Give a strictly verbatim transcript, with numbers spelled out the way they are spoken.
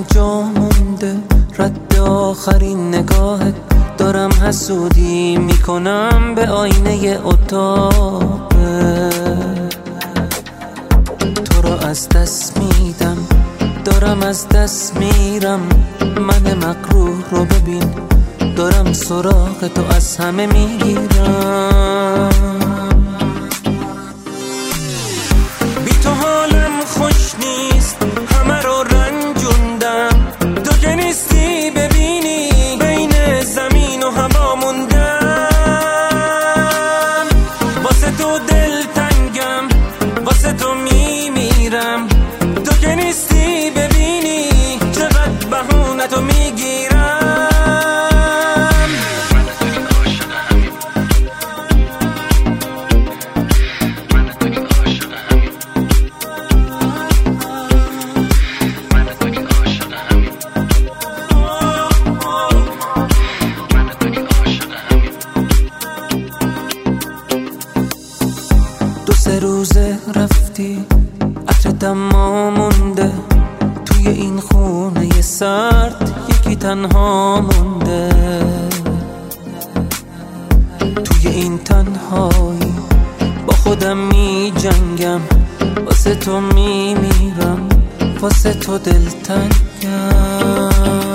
جا مونده رد آخرین نگاهت، دارم حسودی میکنم به آینه اتاق، تو رو از دست میدم، دارم از دست میرم. من مغرور رو ببین، دارم سراغ تو از همه میگیرم. بی تو حالم خوش نیست، همه رو رنجوندم. تو که نیستی ببینی بین زمین و هوا موندم. واسه تو دل تنگم، واسه تو میمیرم. تو که نیستی ببینی چقدر بهونه تو میگیرم. سه روزه رفتی، عطر دما مونده توی این خونه سرد، یکی تنها مونده. توی این تنهایی با خودم می جنگم، واسه تو می میرم، واسه تو دلتنگم.